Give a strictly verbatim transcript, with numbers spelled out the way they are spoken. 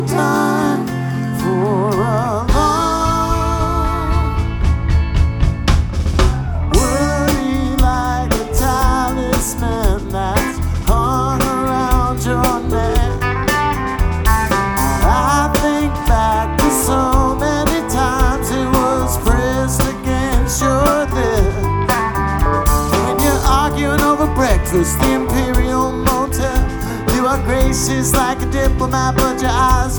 time for a long worry like a talisman that's hung around your neck. I think back to so many times it was pressed against your lips when you're arguing over breakfast, the Imperial Motel. You are gracious like a diplomat, but your eyes